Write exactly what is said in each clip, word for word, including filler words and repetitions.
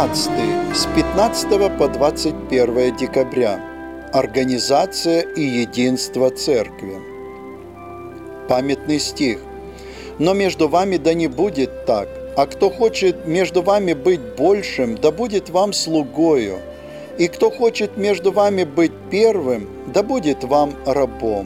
двенадцатый с пятнадцатого по двадцать первое декабря. Организация и единство Церкви. Памятный стих. «Но между вами да не будет так, а кто хочет между вами быть большим, да будет вам слугою, и кто хочет между вами быть первым, да будет вам рабом».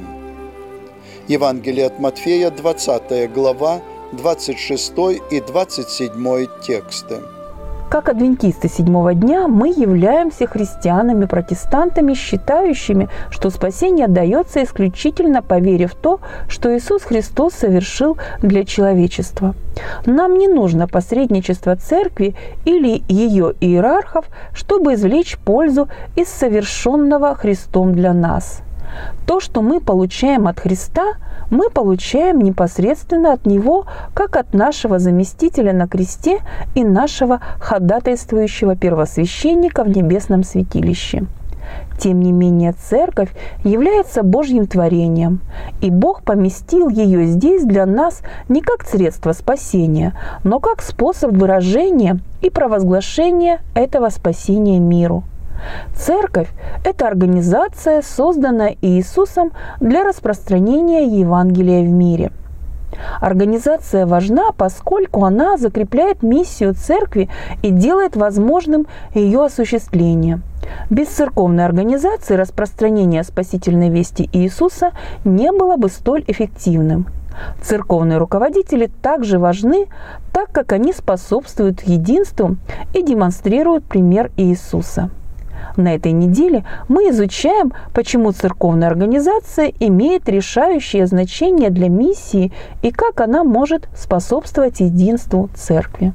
Евангелие от Матфея, двадцатая глава, двадцать шестой и двадцать седьмой тексты. Как адвентисты седьмого дня мы являемся христианами-протестантами, считающими, что спасение дается исключительно по вере в то, что Иисус Христос совершил для человечества. Нам не нужно посредничество Церкви или ее иерархов, чтобы извлечь пользу из совершенного Христом для нас. То, что мы получаем от Христа, мы получаем непосредственно от Него, как от нашего заместителя на кресте и нашего ходатайствующего первосвященника в небесном святилище. Тем не менее, Церковь является Божьим творением, и Бог поместил ее здесь для нас не как средство спасения, но как способ выражения и провозглашения этого спасения миру. Церковь – это организация, созданная Иисусом для распространения Евангелия в мире. Организация важна, поскольку она закрепляет миссию Церкви и делает возможным ее осуществление. Без церковной организации распространение спасительной вести Иисуса не было бы столь эффективным. Церковные руководители также важны, так как они способствуют единству и демонстрируют пример Иисуса. На этой неделе мы изучаем, почему церковная организация имеет решающее значение для миссии и как она может способствовать единству Церкви.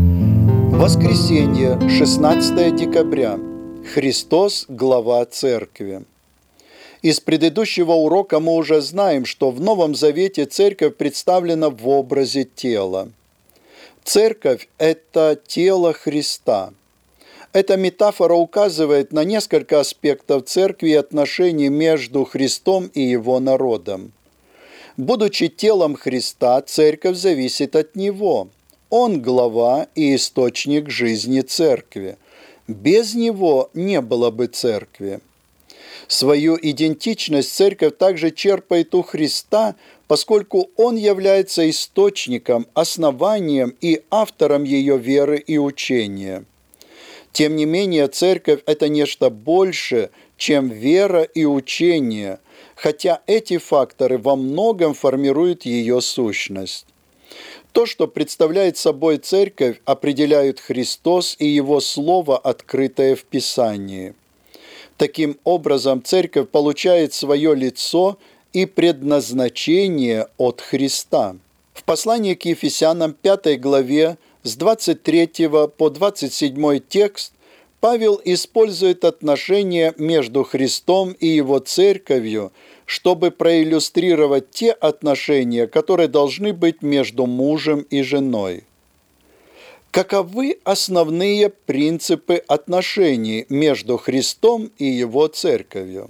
Воскресенье, шестнадцатое декабря. Христос – глава Церкви. Из предыдущего урока мы уже знаем, что в Новом Завете Церковь представлена в образе тела. Церковь – это тело Христа. Эта метафора указывает на несколько аспектов Церкви и отношений между Христом и Его народом. Будучи телом Христа, Церковь зависит от Него. Он глава и источник жизни Церкви. Без Него не было бы Церкви. Свою идентичность Церковь также черпает у Христа, поскольку Он является источником, основанием и автором ее веры и учения. Тем не менее, Церковь – это нечто большее, чем вера и учение, хотя эти факторы во многом формируют ее сущность. То, что представляет собой Церковь, определяют Христос и Его Слово, открытое в Писании. Таким образом, Церковь получает свое лицо и предназначение от Христа. В послании к Ефесянам пятой главе с двадцать третьего по двадцать седьмой текст Павел использует отношения между Христом и Его Церковью, чтобы проиллюстрировать те отношения, которые должны быть между мужем и женой. Каковы основные принципы отношений между Христом и Его Церковью?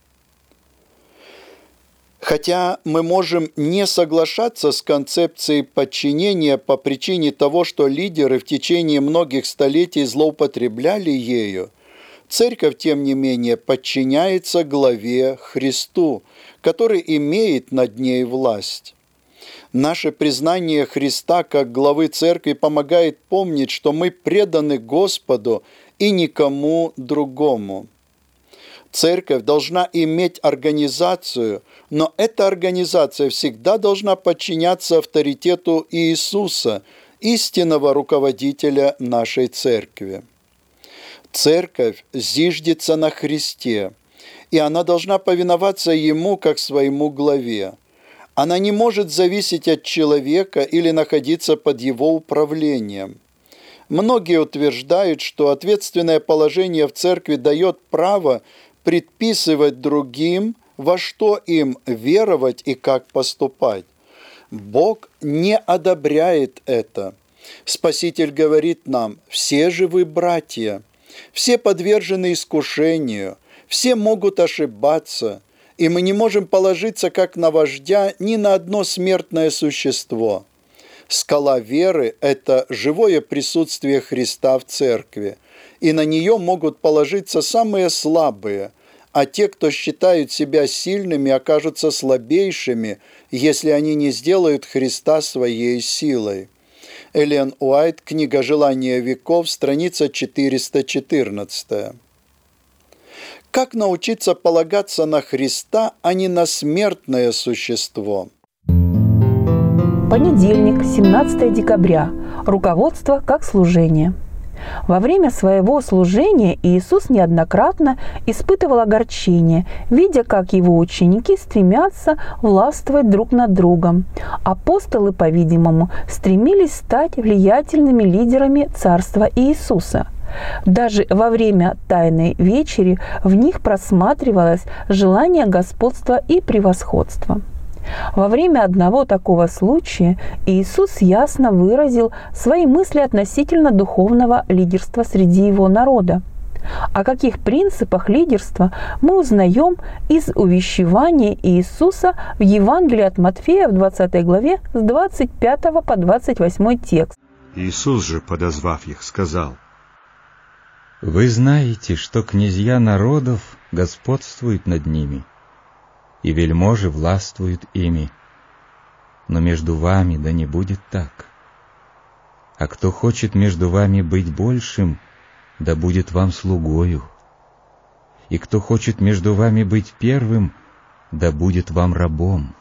Хотя мы можем не соглашаться с концепцией подчинения по причине того, что лидеры в течение многих столетий злоупотребляли ею, Церковь, тем не менее, подчиняется главе Христу, который имеет над ней власть. Наше признание Христа как главы Церкви помогает помнить, что мы преданы Господу и никому другому. Церковь должна иметь организацию, но эта организация всегда должна подчиняться авторитету Иисуса, истинного руководителя нашей Церкви. Церковь зиждется на Христе, и она должна повиноваться Ему как своему главе. Она не может зависеть от человека или находиться под его управлением. Многие утверждают, что ответственное положение в Церкви дает право предписывать другим, во что им веровать и как поступать. Бог не одобряет это. Спаситель говорит нам: «Все же вы братья, все подвержены искушению, все могут ошибаться, и мы не можем положиться как на вождя ни на одно смертное существо. Скала веры – это живое присутствие Христа в церкви, и на нее могут положиться самые слабые, а те, кто считают себя сильными, окажутся слабейшими, если они не сделают Христа своей силой. Эллен Уайт, книга «Желания веков», страница четыреста четырнадцать. Как научиться полагаться на Христа, а не на смертное существо? Понедельник, семнадцатое декабря. Руководство как служение. Во время своего служения Иисус неоднократно испытывал огорчение, видя, как его ученики стремятся властвовать друг над другом. Апостолы, по-видимому, стремились стать влиятельными лидерами царства Иисуса. Даже во время Тайной вечери в них просматривалось желание господства и превосходства. Во время одного такого случая Иисус ясно выразил свои мысли относительно духовного лидерства среди его народа. О каких принципах лидерства мы узнаем из увещевания Иисуса в Евангелии от Матфея в двадцатой главе с двадцать пятого по двадцать восьмой текст. Иисус же, подозвав их, сказал: «Вы знаете, что князья народов господствуют над ними, и вельможи властвуют ими. Но между вами да не будет так. А кто хочет между вами быть большим, да будет вам слугою. И кто хочет между вами быть первым, да будет вам рабом.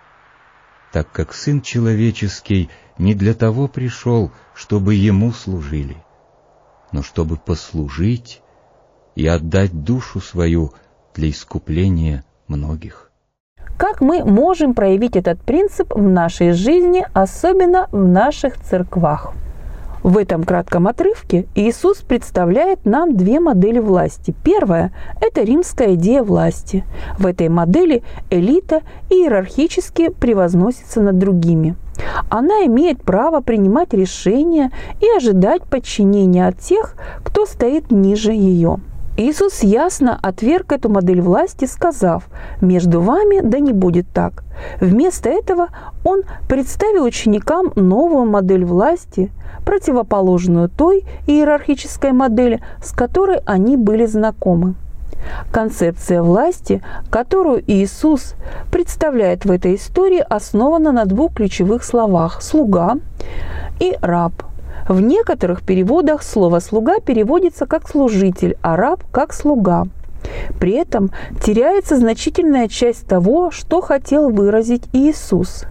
Так как Сын Человеческий не для того пришел, чтобы Ему служили, но чтобы послужить и отдать душу свою для искупления многих». Как мы можем проявить этот принцип в нашей жизни, особенно в наших церквах? В этом кратком отрывке Иисус представляет нам две модели власти. Первая – это римская идея власти. В этой модели элита иерархически превозносится над другими. Она имеет право принимать решения и ожидать подчинения от тех, кто стоит ниже ее. Иисус ясно отверг эту модель власти, сказав: «Между вами да не будет так». Вместо этого Он представил ученикам новую модель власти, противоположную той иерархической модели, с которой они были знакомы. Концепция власти, которую Иисус представляет в этой истории, основана на двух ключевых словах – «слуга» и «раб». В некоторых переводах слово «слуга» переводится как «служитель», а «раб» как «слуга». При этом теряется значительная часть того, что хотел выразить Иисус.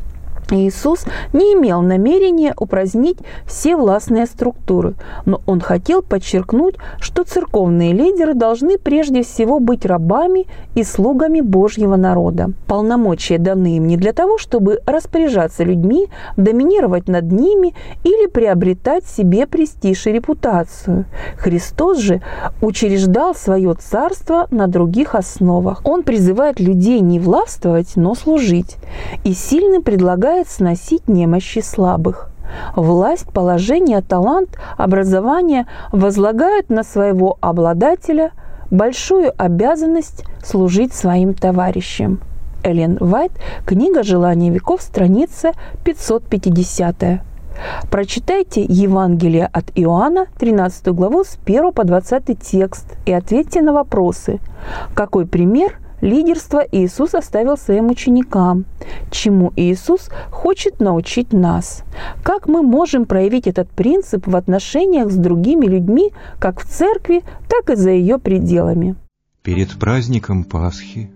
Иисус не имел намерения упразднить все властные структуры, но Он хотел подчеркнуть, что церковные лидеры должны прежде всего быть рабами и слугами Божьего народа. Полномочия даны им не для того, чтобы распоряжаться людьми, доминировать над ними или приобретать себе престиж и репутацию. Христос же учреждал свое царство на других основах. Он призывает людей не властвовать, но служить, и сильно предлагает сносить немощи слабых. Власть, положение, талант, образование возлагают на своего обладателя большую обязанность служить своим товарищам. Эллен Уайт, книга «Желания веков», страница пятьсот пятидесятая. Прочитайте Евангелие от Иоанна, тринадцатую главу, с первого по двадцатый текст и ответьте на вопросы. Какой пример лидерства Иисус оставил своим ученикам? Чему Иисус хочет научить нас? Как мы можем проявить этот принцип в отношениях с другими людьми, как в церкви, так и за ее пределами? Перед праздником Пасхи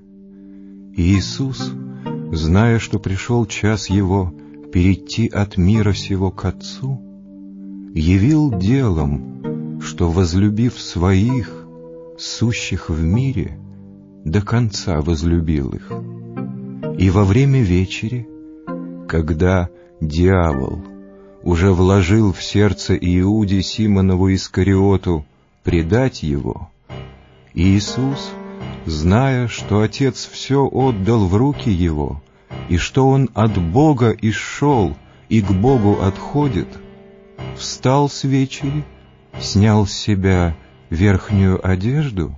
Иисус, зная, что пришел час Его перейти от мира сего к Отцу, явил делом, что, возлюбив своих, сущих в мире, до конца возлюбил их. И во время вечери, когда дьявол уже вложил в сердце Иуде Симонову Искариоту предать его, Иисус, зная, что Отец все отдал в руки Его, и что Он от Бога исшел и к Богу отходит, встал с вечери, снял с себя верхнюю одежду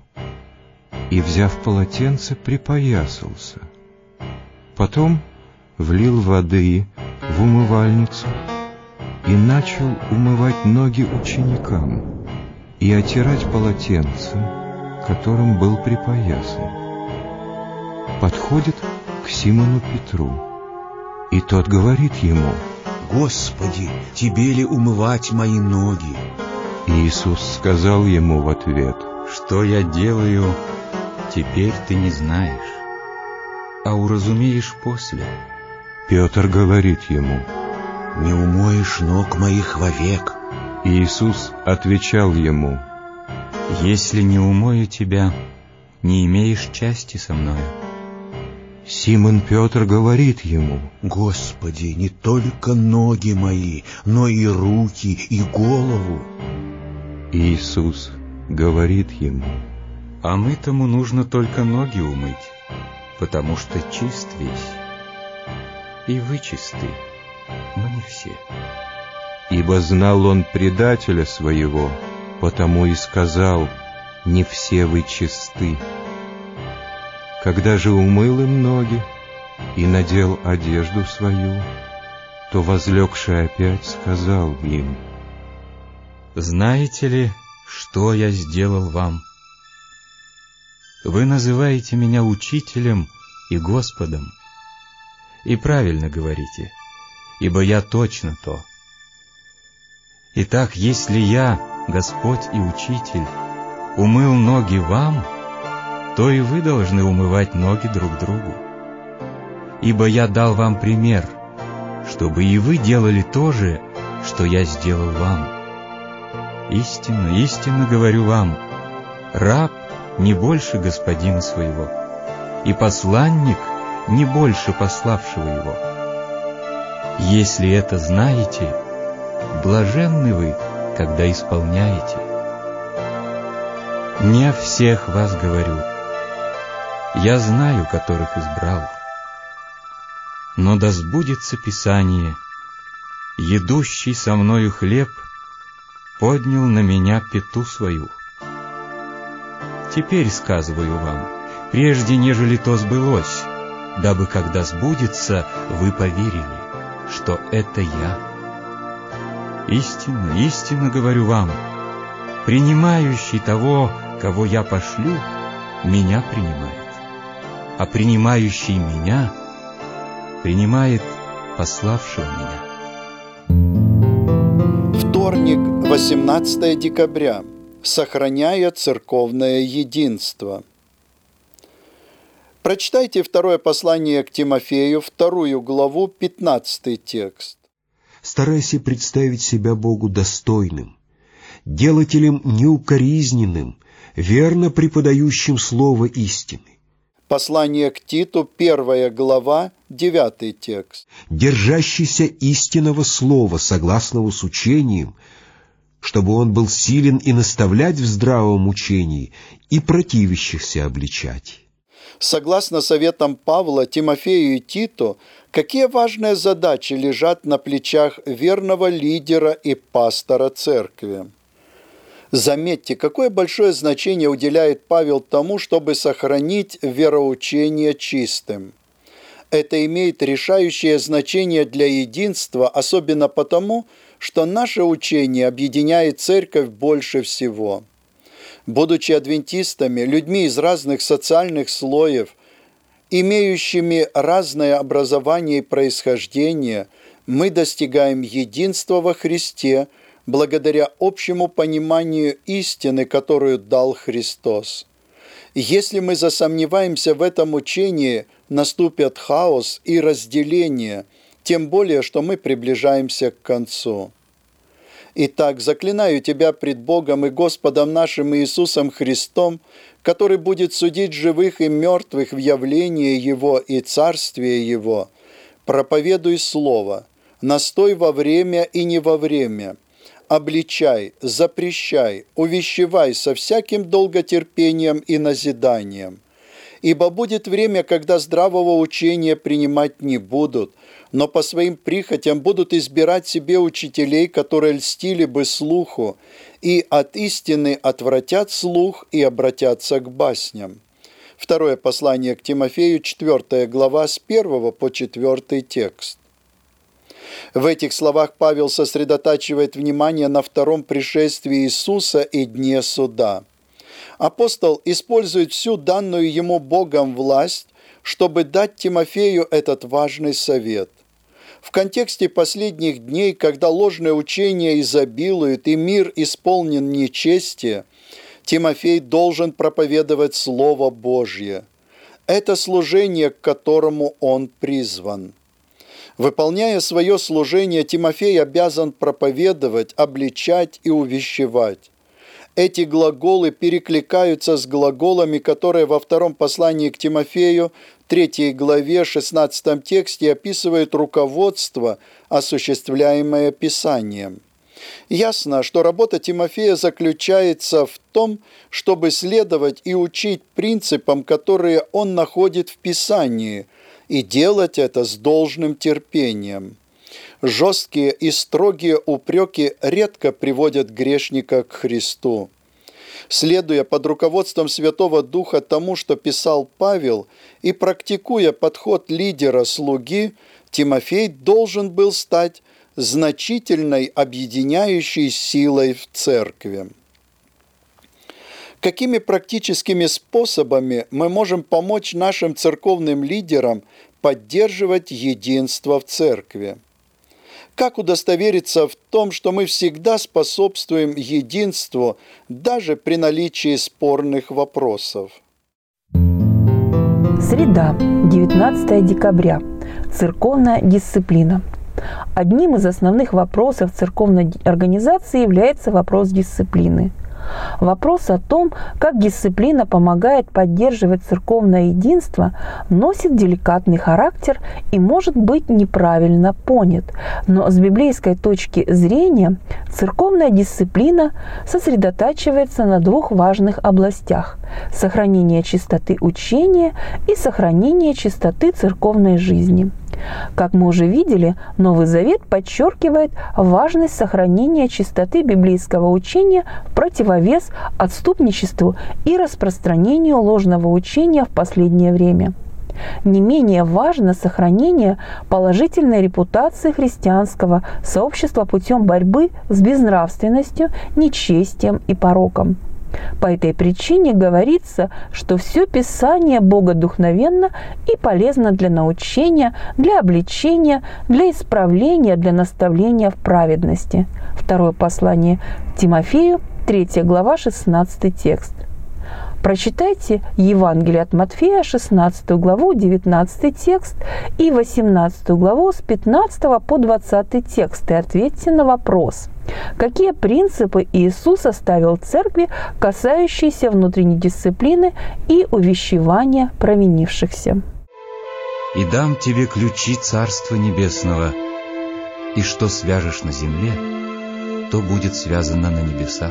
и, взяв полотенце, припоясался. Потом влил воды в умывальницу и начал умывать ноги ученикам и отирать полотенцем, которым был припоясан. Подходит к Симону Петру, и тот говорит ему: «Господи, тебе ли умывать мои ноги?» Иисус сказал ему в ответ: «Что я делаю, теперь ты не знаешь, а уразумеешь после». Петр говорит ему: «Не умоешь ног моих вовек». Иисус отвечал ему: «Если не умою тебя, не имеешь части со мною». Симон Петр говорит ему: «Господи, не только ноги мои, но и руки, и голову». Иисус говорит ему: «А мы-тому нужно только ноги умыть, потому что чист весь. И вы чисты, но не все». Ибо знал он предателя своего, потому и сказал: «Не все вы чисты». Когда же умыл им ноги и надел одежду свою, то, возлегший опять, сказал им: «Знаете ли, что я сделал вам? Вы называете меня учителем и Господом, и правильно говорите, ибо я точно то. Итак, если я, Господь и Учитель, умыл ноги вам, то и вы должны умывать ноги друг другу. Ибо я дал вам пример, чтобы и вы делали то же, что я сделал вам. Истинно, истинно говорю вам, раб не больше господина своего, и посланник не больше пославшего его. Если это знаете, блаженны вы, когда исполняете. Не о всех вас говорю, я знаю, которых избрал. Но да сбудется Писание: едущий со мною хлеб поднял на меня пяту свою. Теперь сказываю вам, прежде нежели то сбылось, дабы, когда сбудется, вы поверили, что это я. Истинно, истинно говорю вам, принимающий того, кого я пошлю, меня принимает, а принимающий меня принимает пославшего меня». Вторник, восемнадцатое декабря. Сохраняя церковное единство. Прочитайте второе послание к Тимофею, вторую главу, пятнадцатый текст. «Старайся представить себя Богу достойным, делателем неукоризненным, верно преподающим слово истины». Послание к Титу, первая глава, девятый текст. «Держащийся истинного слова, согласного с учением, чтобы он был силен и наставлять в здравом учении, и противящихся обличать». Согласно советам Павла, Тимофею и Титу, какие важные задачи лежат на плечах верного лидера и пастора церкви. Заметьте, какое большое значение уделяет Павел тому, чтобы сохранить вероучение чистым. Это имеет решающее значение для единства, особенно потому, что наше учение объединяет церковь больше всего. Будучи адвентистами, людьми из разных социальных слоев, имеющими разное образование и происхождение, мы достигаем единства во Христе благодаря общему пониманию истины, которую дал Христос. Если мы засомневаемся в этом учении, наступят хаос и разделение, тем более, что мы приближаемся к концу. Итак, заклинаю тебя пред Богом и Господом нашим Иисусом Христом, который будет судить живых и мертвых в явлении Его и Царствие Его, проповедуй Слово, настой во время и не во время, обличай, запрещай, увещевай со всяким долготерпением и назиданием. Ибо будет время, когда здравого учения принимать не будут, но по своим прихотям будут избирать себе учителей, которые льстили бы слуху, и от истины отвратят слух и обратятся к басням. Второе послание к Тимофею, четвёртая глава, с первого по четвёртый текст. В этих словах Павел сосредотачивает внимание на втором пришествии Иисуса и дне суда. Апостол использует всю данную ему Богом власть, чтобы дать Тимофею этот важный совет. В контексте последних дней, когда ложное учение изобилует и мир исполнен нечестия, Тимофей должен проповедовать Слово Божье. Это служение, к которому он призван. Выполняя свое служение, Тимофей обязан проповедовать, обличать и увещевать. Эти глаголы перекликаются с глаголами, которые во втором послании к Тимофею, третьей главе, шестнадцатом тексте описывают руководство, осуществляемое Писанием. Ясно, что работа Тимофея заключается в том, чтобы следовать и учить принципам, которые он находит в Писании, и делать это с должным терпением. Жесткие и строгие упреки редко приводят грешника к Христу. Следуя под руководством Святого Духа тому, что писал Павел, и практикуя подход лидера-слуги, Тимофей должен был стать значительной объединяющей силой в церкви. Какими практическими способами мы можем помочь нашим церковным лидерам поддерживать единство в церкви? Как удостовериться в том, что мы всегда способствуем единству даже при наличии спорных вопросов? Среда, девятнадцатое декабря. Церковная дисциплина. Одним из основных вопросов церковной организации является вопрос дисциплины. Вопрос о том, как дисциплина помогает поддерживать церковное единство, носит деликатный характер и может быть неправильно понят. Но с библейской точки зрения церковная дисциплина сосредотачивается на двух важных областях – сохранение чистоты учения и сохранение чистоты церковной жизни. Как мы уже видели, Новый Завет подчеркивает важность сохранения чистоты библейского учения в противовес отступничеству и распространению ложного учения в последнее время. Не менее важно сохранение положительной репутации христианского сообщества путем борьбы с безнравственностью, нечестием и пороком. По этой причине говорится, что все Писание богодухновенно и полезно для научения, для обличения, для исправления, для наставления в праведности. Второе послание Тимофею, третья глава, шестнадцатый текст. Прочитайте Евангелие от Матфея, шестнадцатую главу, девятнадцатый текст и восемнадцатую главу с пятнадцатого по двадцатый текст и ответьте на вопрос, какие принципы Иисус оставил церкви, касающиеся внутренней дисциплины и увещевания провинившихся. «И дам тебе ключи Царства Небесного, и что свяжешь на земле, то будет связано на небесах.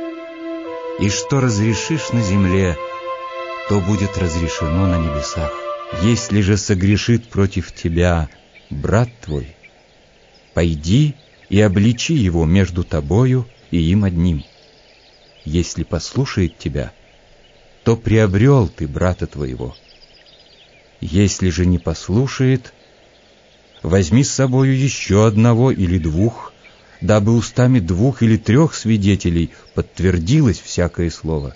И что разрешишь на земле, то будет разрешено на небесах. Если же согрешит против тебя брат твой, пойди и обличи его между тобою и им одним. Если послушает тебя, то приобрел ты брата твоего. Если же не послушает, возьми с собою еще одного или двух, дабы устами двух или трех свидетелей подтвердилось всякое слово.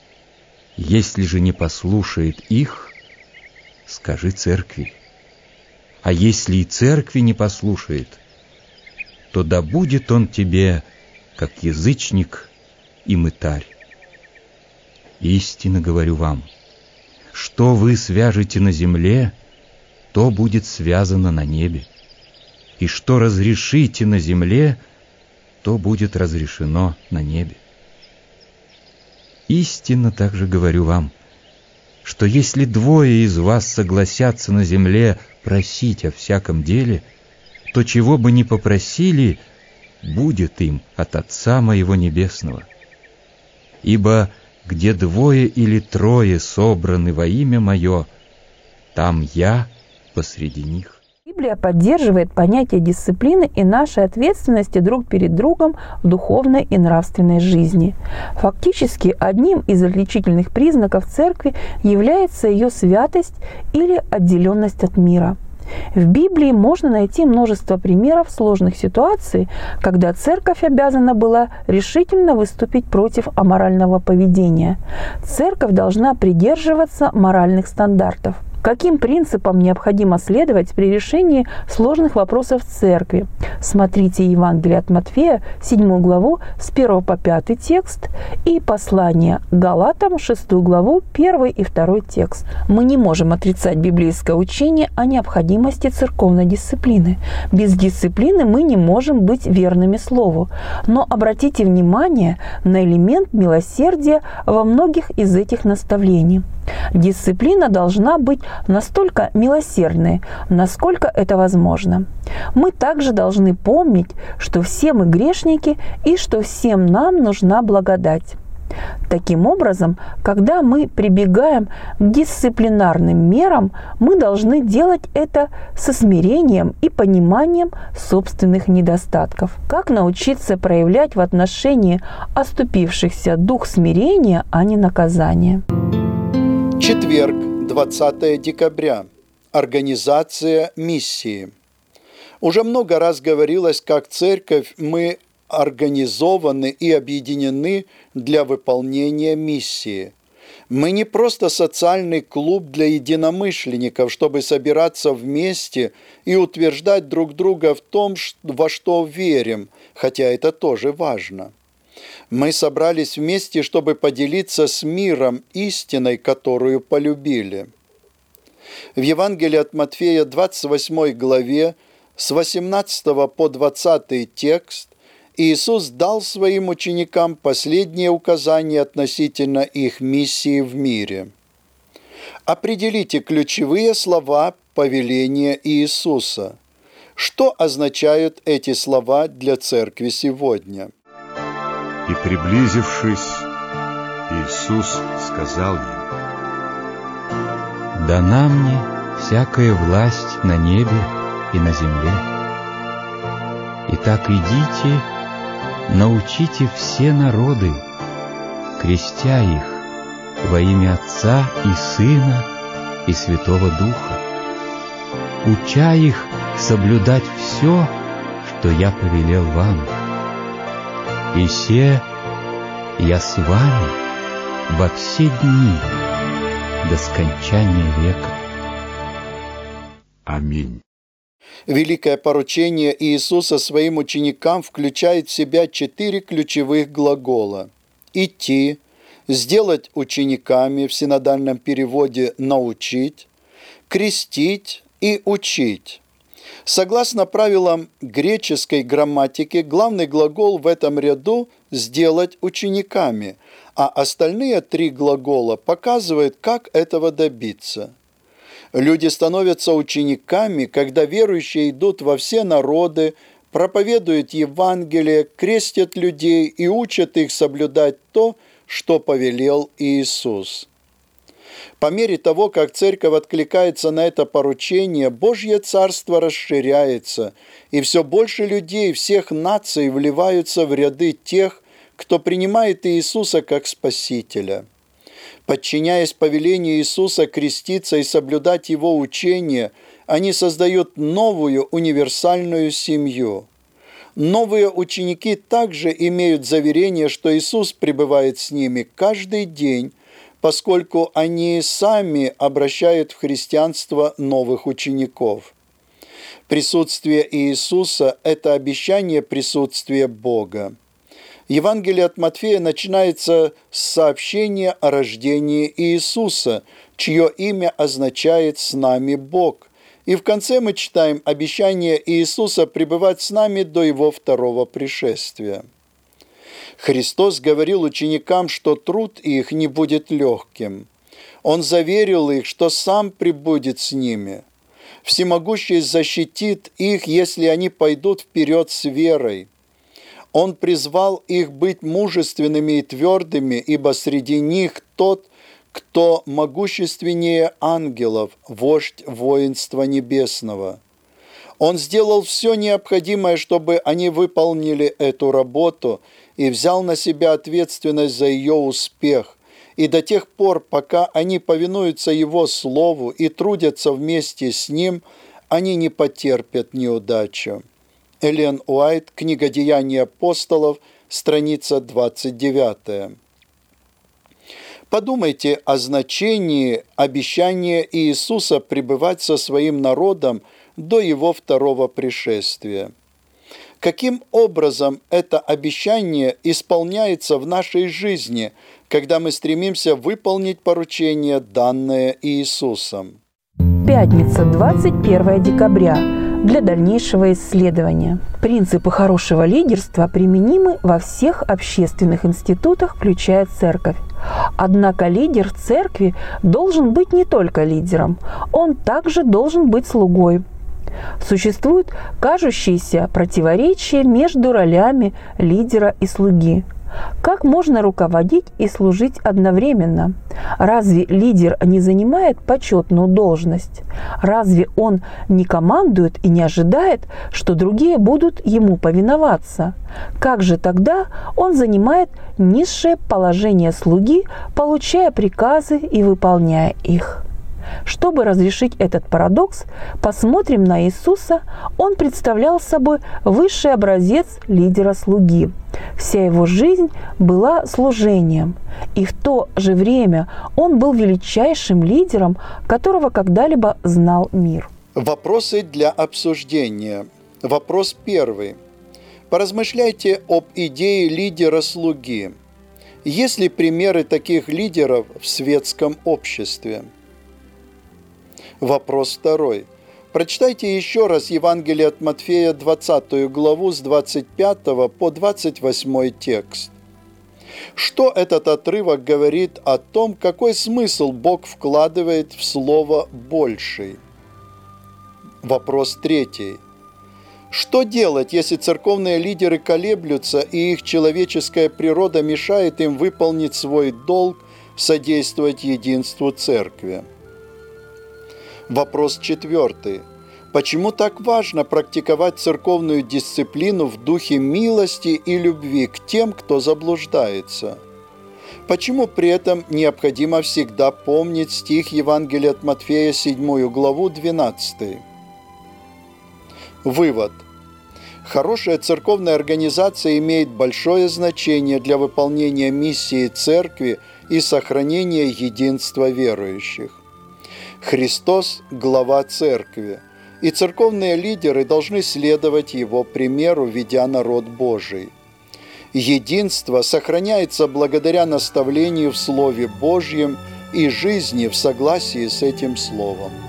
Если же не послушает их, скажи церкви. А если и церкви не послушает, то да будет он тебе, как язычник и мытарь. Истинно говорю вам, что вы свяжете на земле, то будет связано на небе, и что разрешите на земле, то будет разрешено на небе. Истинно также говорю вам, что если двое из вас согласятся на земле просить о всяком деле, то чего бы ни попросили, будет им от Отца Моего Небесного. Ибо где двое или трое собраны во имя Мое, там Я посреди них». Библия поддерживает понятие дисциплины и нашей ответственности друг перед другом в духовной и нравственной жизни. Фактически, одним из отличительных признаков церкви является ее святость или отделенность от мира. В Библии можно найти множество примеров сложных ситуаций, когда церковь обязана была решительно выступить против аморального поведения. Церковь должна придерживаться моральных стандартов. Каким принципам необходимо следовать при решении сложных вопросов в церкви? Смотрите Евангелие от Матфея, седьмую главу, с первого по пятый текст, и послание к Галатам, шестую главу, первый и второй текст. Мы не можем отрицать библейское учение о необходимости церковной дисциплины. Без дисциплины мы не можем быть верными Слову. Но обратите внимание на элемент милосердия во многих из этих наставлений. Дисциплина должна быть настолько милосердной, насколько это возможно. Мы также должны помнить, что все мы грешники и что всем нам нужна благодать. Таким образом, когда мы прибегаем к дисциплинарным мерам, мы должны делать это со смирением и пониманием собственных недостатков. Как научиться проявлять в отношении оступившихся дух смирения, а не наказания? Четверг, двадцатое декабря. Организация миссии. Уже много раз говорилось, как церковь мы организованы и объединены для выполнения миссии. Мы не просто социальный клуб для единомышленников, чтобы собираться вместе и утверждать друг друга в том, во что верим, хотя это тоже важно. Мы собрались вместе, чтобы поделиться с миром истиной, которую полюбили. В Евангелии от Матфея, двадцать восьмой главе, с восемнадцатого по двадцатый текст, Иисус дал своим ученикам последние указания относительно их миссии в мире. Определите ключевые слова повеления Иисуса. Что означают эти слова для церкви сегодня? И, приблизившись, Иисус сказал им: «Дана мне всякая власть на небе и на земле. Итак, идите, научите все народы, крестя их во имя Отца и Сына и Святого Духа, уча их соблюдать все, что я повелел вам. И се я с вами во все дни до скончания века». Аминь. Великое поручение Иисуса своим ученикам включает в себя четыре ключевых глагола: идти, сделать учениками, в синодальном переводе научить, крестить и учить. Согласно правилам греческой грамматики, главный глагол в этом ряду «сделать учениками», а остальные три глагола показывают, как этого добиться. Люди становятся учениками, когда верующие идут во все народы, проповедуют Евангелие, крестят людей и учат их соблюдать то, что повелел Иисус. По мере того, как церковь откликается на это поручение, Божье Царство расширяется, и все больше людей всех наций вливаются в ряды тех, кто принимает Иисуса как Спасителя. Подчиняясь повелению Иисуса креститься и соблюдать Его учение, они создают новую универсальную семью. Новые ученики также имеют заверение, что Иисус пребывает с ними каждый день, поскольку они сами обращают в христианство новых учеников. Присутствие Иисуса – это обещание присутствия Бога. Евангелие от Матфея начинается с сообщения о рождении Иисуса, чье имя означает «с нами Бог». И в конце мы читаем обещание Иисуса пребывать с нами до Его второго пришествия. Христос говорил ученикам, что труд их не будет легким. Он заверил их, что Сам пребудет с ними. Всемогущий защитит их, если они пойдут вперед с верой. Он призвал их быть мужественными и твердыми, ибо среди них тот, кто могущественнее ангелов, вождь воинства небесного. Он сделал все необходимое, чтобы они выполнили эту работу, и взял на себя ответственность за ее успех. И до тех пор, пока они повинуются Его Слову и трудятся вместе с Ним, они не потерпят неудачу. Эллен Уайт, книга «Деяния апостолов», страница двадцать девятая. Подумайте о значении обещания Иисуса пребывать со своим народом до Его второго пришествия. Каким образом это обещание исполняется в нашей жизни, когда мы стремимся выполнить поручение, данное Иисусом? Пятница, двадцать первое декабря. Для дальнейшего исследования. Принципы хорошего лидерства применимы во всех общественных институтах, включая церковь. Однако лидер церкви должен быть не только лидером, он также должен быть слугой. Существует кажущееся противоречие между ролями лидера и слуги. Как можно руководить и служить одновременно? Разве лидер не занимает почетную должность? Разве он не командует и не ожидает, что другие будут ему повиноваться? Как же тогда он занимает низшее положение слуги, получая приказы и выполняя их? Чтобы разрешить этот парадокс, посмотрим на Иисуса. Он представлял собой высший образец лидера-слуги. Вся его жизнь была служением, и в то же время он был величайшим лидером, которого когда-либо знал мир. Вопросы для обсуждения. Вопрос первый. Поразмышляйте об идее лидера-слуги. Есть ли примеры таких лидеров в светском обществе? Вопрос второй. Прочитайте еще раз Евангелие от Матфея, двадцатую главу, с двадцать пятого по двадцать восьмой текст. Что этот отрывок говорит о том, какой смысл Бог вкладывает в слово «больший»? Вопрос третий. Что делать, если церковные лидеры колеблются, и их человеческая природа мешает им выполнить свой долг, содействовать единству церкви? Вопрос четвертый. Почему так важно практиковать церковную дисциплину в духе милости и любви к тем, кто заблуждается? Почему при этом необходимо всегда помнить стих Евангелия от Матфея, седьмую главу, двенадцатый? Вывод. Хорошая церковная организация имеет большое значение для выполнения миссии церкви и сохранения единства верующих. Христос – глава церкви, и церковные лидеры должны следовать Его примеру, ведя народ Божий. Единство сохраняется благодаря наставлению в Слове Божьем и жизни в согласии с этим Словом.